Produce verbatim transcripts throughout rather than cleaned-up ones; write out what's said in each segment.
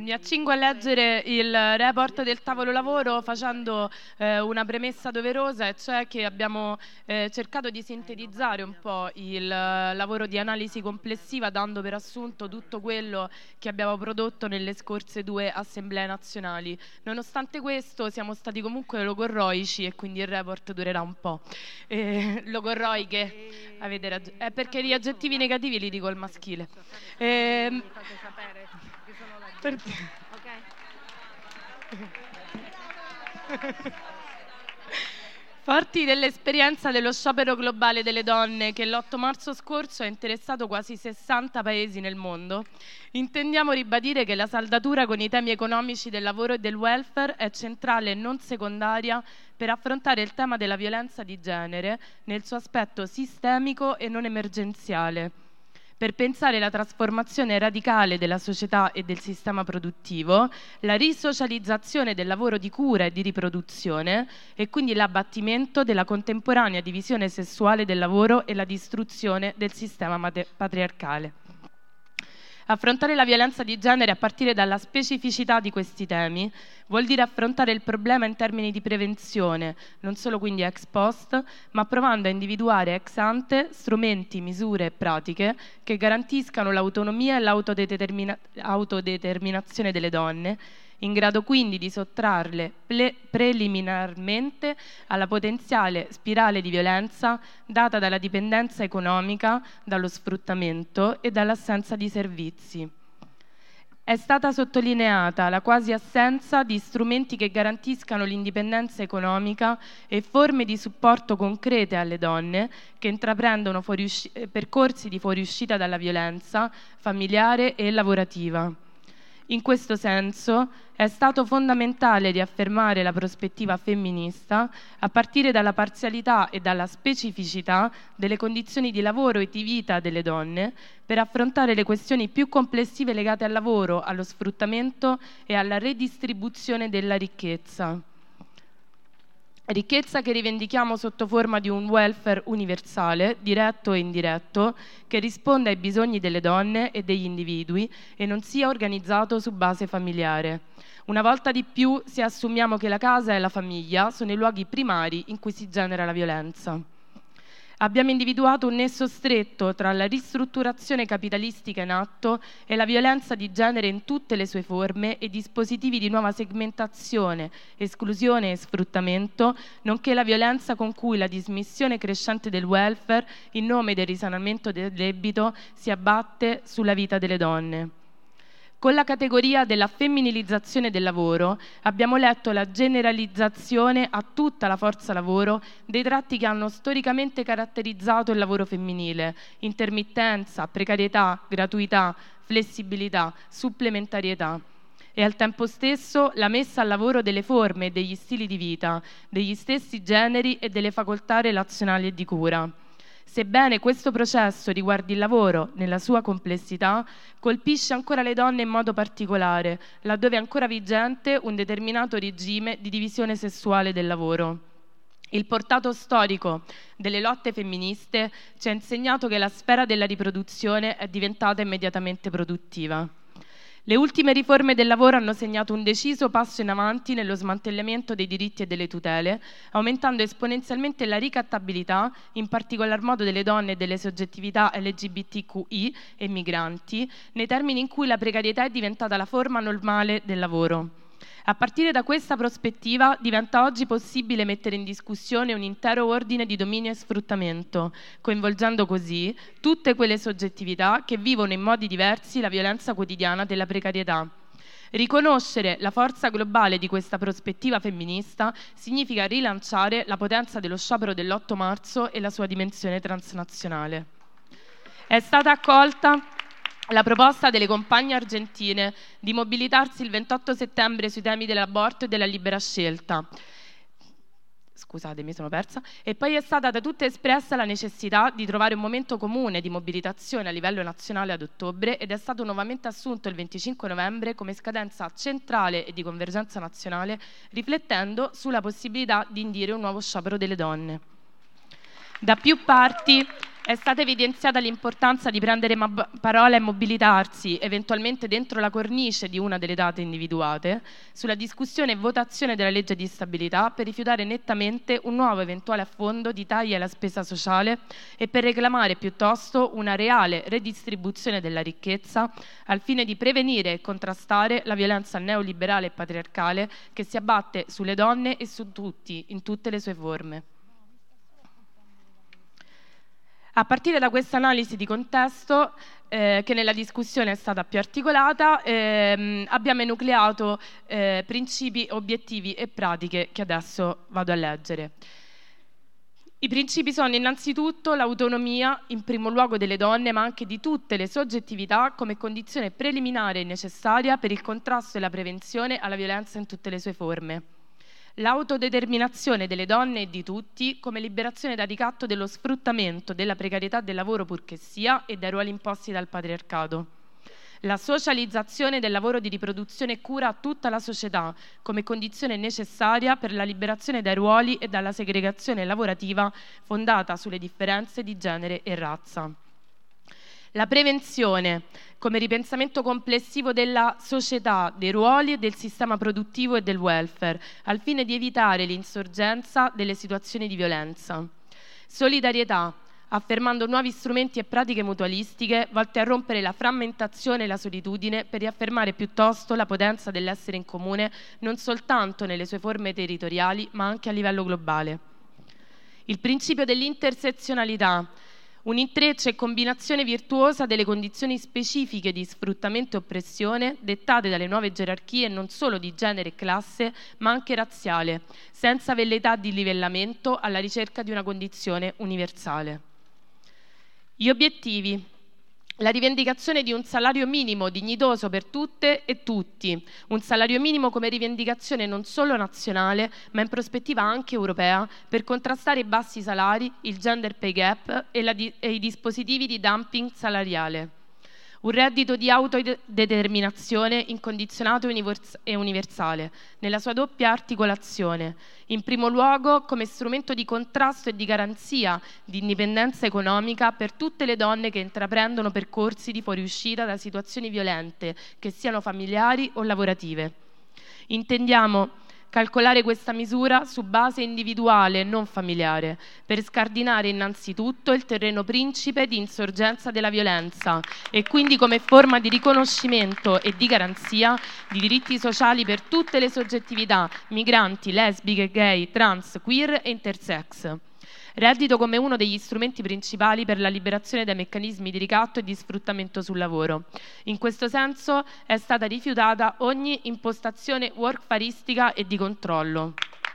mi accingo a leggere il report del tavolo lavoro facendo eh, una premessa doverosa, e cioè che abbiamo eh, cercato di sintetizzare un po' il uh, lavoro di analisi complessiva, dando per assunto tutto quello che abbiamo prodotto nelle scorse due assemblee nazionali. Nonostante questo siamo stati comunque logorroici e quindi il report durerà un po'. Eh, logorroiche, avete ragione, è perché gli aggettivi negativi li dico al maschile. Eh, per... Forti dell'esperienza dello sciopero globale delle donne che l'otto marzo scorso ha interessato quasi sessanta paesi nel mondo, intendiamo ribadire che la saldatura con i temi economici del lavoro e del welfare è centrale e non secondaria per affrontare il tema della violenza di genere nel suo aspetto sistemico e non emergenziale, per pensare la trasformazione radicale della società e del sistema produttivo, la risocializzazione del lavoro di cura e di riproduzione e quindi l'abbattimento della contemporanea divisione sessuale del lavoro e la distruzione del sistema patriarcale. Affrontare la violenza di genere a partire dalla specificità di questi temi vuol dire affrontare il problema in termini di prevenzione, non solo quindi ex post, ma provando a individuare ex ante strumenti, misure e pratiche che garantiscano l'autonomia e l'autodeterminazione delle donne, in grado quindi di sottrarle ple- preliminarmente alla potenziale spirale di violenza data dalla dipendenza economica, dallo sfruttamento e dall'assenza di servizi. È stata sottolineata la quasi assenza di strumenti che garantiscano l'indipendenza economica e forme di supporto concrete alle donne che intraprendono fuoriusci- percorsi di fuoriuscita dalla violenza familiare e lavorativa. In questo senso è stato fondamentale riaffermare la prospettiva femminista a partire dalla parzialità e dalla specificità delle condizioni di lavoro e di vita delle donne per affrontare le questioni più complessive legate al lavoro, allo sfruttamento e alla redistribuzione della ricchezza. Ricchezza che rivendichiamo sotto forma di un welfare universale, diretto e indiretto, che risponda ai bisogni delle donne e degli individui e non sia organizzato su base familiare. Una volta di più, se assumiamo che la casa e la famiglia sono i luoghi primari in cui si genera la violenza. Abbiamo individuato un nesso stretto tra la ristrutturazione capitalistica in atto e la violenza di genere in tutte le sue forme e dispositivi di nuova segmentazione, esclusione e sfruttamento, nonché la violenza con cui la dismissione crescente del welfare in nome del risanamento del debito si abbatte sulla vita delle donne. Con la categoria della femminilizzazione del lavoro abbiamo letto la generalizzazione a tutta la forza lavoro dei tratti che hanno storicamente caratterizzato il lavoro femminile: intermittenza, precarietà, gratuità, flessibilità, supplementarietà. E al tempo stesso la messa al lavoro delle forme e degli stili di vita, degli stessi generi e delle facoltà relazionali e di cura. Sebbene questo processo riguardi il lavoro nella sua complessità, colpisce ancora le donne in modo particolare, laddove è ancora vigente un determinato regime di divisione sessuale del lavoro. Il portato storico delle lotte femministe ci ha insegnato che la sfera della riproduzione è diventata immediatamente produttiva. Le ultime riforme del lavoro hanno segnato un deciso passo in avanti nello smantellamento dei diritti e delle tutele, aumentando esponenzialmente la ricattabilità, in particolar modo delle donne e delle soggettività L G B T Q I e migranti, nei termini in cui la precarietà è diventata la forma normale del lavoro. A partire da questa prospettiva diventa oggi possibile mettere in discussione un intero ordine di dominio e sfruttamento, coinvolgendo così tutte quelle soggettività che vivono in modi diversi la violenza quotidiana della precarietà. Riconoscere la forza globale di questa prospettiva femminista significa rilanciare la potenza dello sciopero dell'otto marzo e la sua dimensione transnazionale. È stata accolta la proposta delle compagne argentine di mobilitarsi il ventotto settembre sui temi dell'aborto e della libera scelta. Scusate, mi sono persa. E poi è stata da tutte espressa la necessità di trovare un momento comune di mobilitazione a livello nazionale ad ottobre ed è stato nuovamente assunto il venticinque novembre come scadenza centrale e di convergenza nazionale, riflettendo sulla possibilità di indire un nuovo sciopero delle donne. Da più parti è stata evidenziata l'importanza di prendere parola e mobilitarsi, eventualmente dentro la cornice di una delle date individuate, sulla discussione e votazione della legge di stabilità per rifiutare nettamente un nuovo eventuale affondo di tagli alla spesa sociale e per reclamare piuttosto una reale redistribuzione della ricchezza al fine di prevenire e contrastare la violenza neoliberale e patriarcale che si abbatte sulle donne e su tutti, in tutte le sue forme. A partire da questa analisi di contesto, eh, che nella discussione è stata più articolata, ehm, abbiamo enucleato eh, principi, obiettivi e pratiche che adesso vado a leggere. I principi sono innanzitutto l'autonomia, in primo luogo delle donne, ma anche di tutte le soggettività come condizione preliminare e necessaria per il contrasto e la prevenzione alla violenza in tutte le sue forme. L'autodeterminazione delle donne e di tutti come liberazione da ricatto dello sfruttamento, della precarietà del lavoro purché sia e dai ruoli imposti dal patriarcato. La socializzazione del lavoro di riproduzione e cura a tutta la società come condizione necessaria per la liberazione dai ruoli e dalla segregazione lavorativa fondata sulle differenze di genere e razza. La prevenzione come ripensamento complessivo della società, dei ruoli e del sistema produttivo e del welfare, al fine di evitare l'insorgenza delle situazioni di violenza. Solidarietà, affermando nuovi strumenti e pratiche mutualistiche volte a rompere la frammentazione e la solitudine per riaffermare piuttosto la potenza dell'essere in comune non soltanto nelle sue forme territoriali ma anche a livello globale. Il principio dell'intersezionalità, un intreccio e combinazione virtuosa delle condizioni specifiche di sfruttamento e oppressione dettate dalle nuove gerarchie non solo di genere e classe, ma anche razziale, senza velleità di livellamento alla ricerca di una condizione universale. Gli obiettivi. La rivendicazione di un salario minimo dignitoso per tutte e tutti, un salario minimo come rivendicazione non solo nazionale, ma in prospettiva anche europea, per contrastare i bassi salari, il gender pay gap e, la di- e i dispositivi di dumping salariale. Un reddito di autodeterminazione incondizionato e universale, nella sua doppia articolazione, in primo luogo come strumento di contrasto e di garanzia di indipendenza economica per tutte le donne che intraprendono percorsi di fuoriuscita da situazioni violente, che siano familiari o lavorative. Intendiamo calcolare questa misura su base individuale e non familiare, per scardinare innanzitutto il terreno principe di insorgenza della violenza e quindi come forma di riconoscimento e di garanzia di diritti sociali per tutte le soggettività, migranti, lesbiche, gay, trans, queer e intersex. Reddito come uno degli strumenti principali per la liberazione dai meccanismi di ricatto e di sfruttamento sul lavoro. In questo senso è stata rifiutata ogni impostazione workfaristica e di controllo.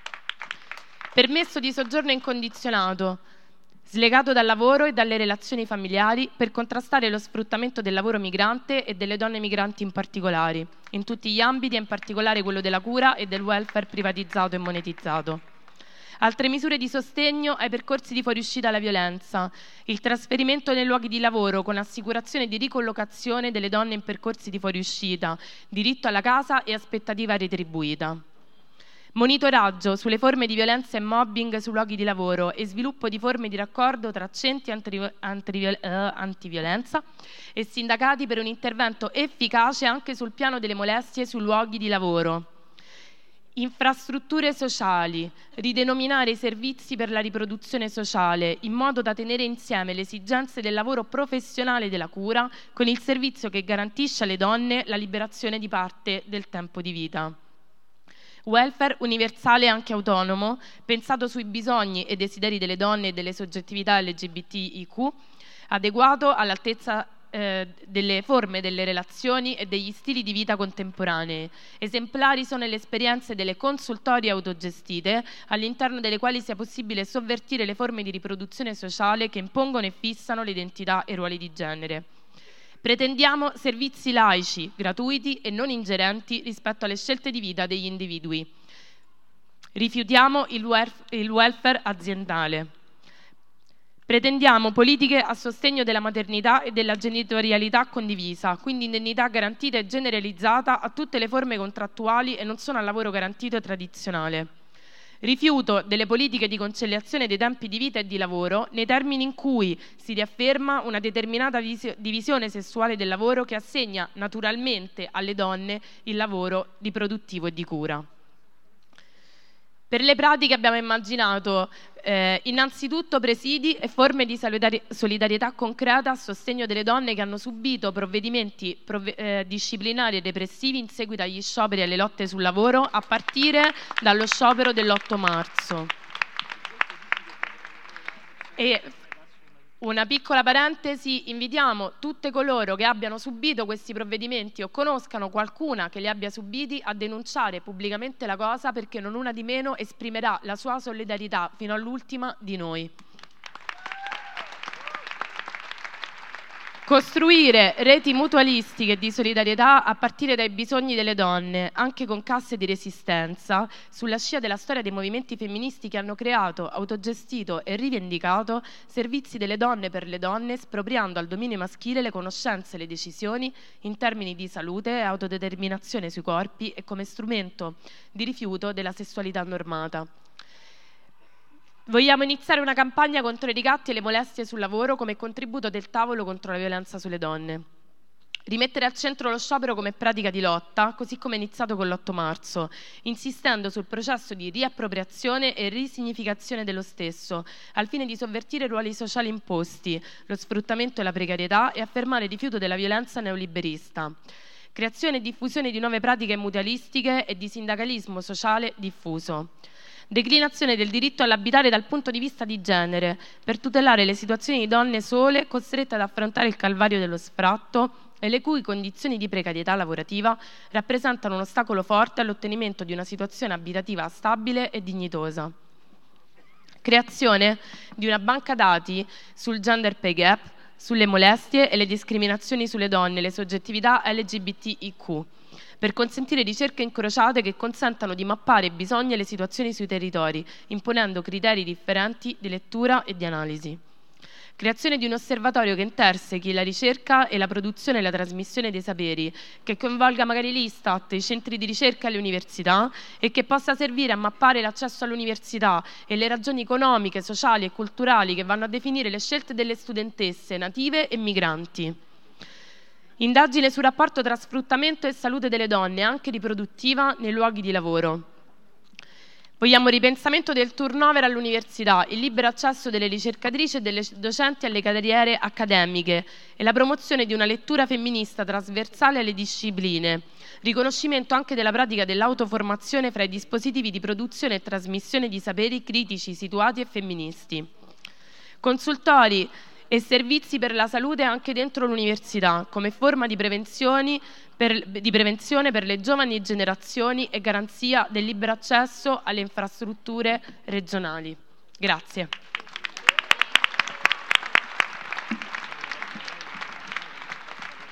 Permesso di soggiorno incondizionato, slegato dal lavoro e dalle relazioni familiari per contrastare lo sfruttamento del lavoro migrante e delle donne migranti in particolare, in tutti gli ambiti e in particolare quello della cura e del welfare privatizzato e monetizzato. Altre misure di sostegno ai percorsi di fuoriuscita dalla violenza, il trasferimento nei luoghi di lavoro con assicurazione di ricollocazione delle donne in percorsi di fuoriuscita, diritto alla casa e aspettativa retribuita. Monitoraggio sulle forme di violenza e mobbing sui luoghi di lavoro e sviluppo di forme di raccordo tra centri antiviolenza e sindacati per un intervento efficace anche sul piano delle molestie sui luoghi di lavoro. Infrastrutture sociali, ridenominare i servizi per la riproduzione sociale in modo da tenere insieme le esigenze del lavoro professionale e della cura con il servizio che garantisce alle donne la liberazione di parte del tempo di vita. Welfare universale e anche autonomo, pensato sui bisogni e desideri delle donne e delle soggettività L G B T I Q, adeguato all'altezza Eh, delle forme delle relazioni e degli stili di vita contemporanei. Esemplari sono le esperienze delle consultorie autogestite, all'interno delle quali sia possibile sovvertire le forme di riproduzione sociale che impongono e fissano le identità e i ruoli di genere. Pretendiamo servizi laici, gratuiti e non ingerenti rispetto alle scelte di vita degli individui. Rifiutiamo il welfare aziendale. Pretendiamo politiche a sostegno della maternità e della genitorialità condivisa, quindi indennità garantita e generalizzata a tutte le forme contrattuali e non solo al lavoro garantito e tradizionale. Rifiuto delle politiche di conciliazione dei tempi di vita e di lavoro nei termini in cui si riafferma una determinata divisione sessuale del lavoro che assegna naturalmente alle donne il lavoro di produttivo e di cura. Per le pratiche abbiamo immaginato eh, innanzitutto presidi e forme di solidari- solidarietà concreta a sostegno delle donne che hanno subito provvedimenti prov- eh, disciplinari e repressivi in seguito agli scioperi e alle lotte sul lavoro, a partire dallo sciopero dell'otto marzo. E una piccola parentesi, invitiamo tutte coloro che abbiano subito questi provvedimenti o conoscano qualcuna che li abbia subiti a denunciare pubblicamente la cosa, perché non una di meno esprimerà la sua solidarietà fino all'ultima di noi. Costruire reti mutualistiche di solidarietà a partire dai bisogni delle donne, anche con casse di resistenza, sulla scia della storia dei movimenti femministi che hanno creato, autogestito e rivendicato servizi delle donne per le donne, espropriando al dominio maschile le conoscenze e le decisioni in termini di salute e autodeterminazione sui corpi e come strumento di rifiuto della sessualità normata. Vogliamo iniziare una campagna contro i ricatti e le molestie sul lavoro come contributo del tavolo contro la violenza sulle donne. Rimettere al centro lo sciopero come pratica di lotta, così come iniziato con l'otto marzo, insistendo sul processo di riappropriazione e risignificazione dello stesso, al fine di sovvertire i ruoli sociali imposti, lo sfruttamento e la precarietà, e affermare il rifiuto della violenza neoliberista. Creazione e diffusione di nuove pratiche mutualistiche e di sindacalismo sociale diffuso. Declinazione del diritto all'abitare dal punto di vista di genere, per tutelare le situazioni di donne sole costrette ad affrontare il calvario dello sfratto e le cui condizioni di precarietà lavorativa rappresentano un ostacolo forte all'ottenimento di una situazione abitativa stabile e dignitosa. Creazione di una banca dati sul gender pay gap, sulle molestie e le discriminazioni sulle donne e le soggettività L G B T I Q, per consentire ricerche incrociate che consentano di mappare i bisogni e le situazioni sui territori, imponendo criteri differenti di lettura e di analisi. Creazione di un osservatorio che intersechi la ricerca e la produzione e la trasmissione dei saperi, che coinvolga magari l'Istat, i centri di ricerca e le università, e che possa servire a mappare l'accesso all'università e le ragioni economiche, sociali e culturali che vanno a definire le scelte delle studentesse native e migranti. Indagine sul rapporto tra sfruttamento e salute delle donne, anche riproduttiva, nei luoghi di lavoro. Vogliamo ripensamento del turnover all'università, il libero accesso delle ricercatrici e delle docenti alle carriere accademiche e la promozione di una lettura femminista trasversale alle discipline. Riconoscimento anche della pratica dell'autoformazione fra i dispositivi di produzione e trasmissione di saperi critici, situati e femministi. Consultori e servizi per la salute anche dentro l'università, come forma di, prevenzioni per, di prevenzione per le giovani generazioni e garanzia del libero accesso alle infrastrutture regionali. Grazie.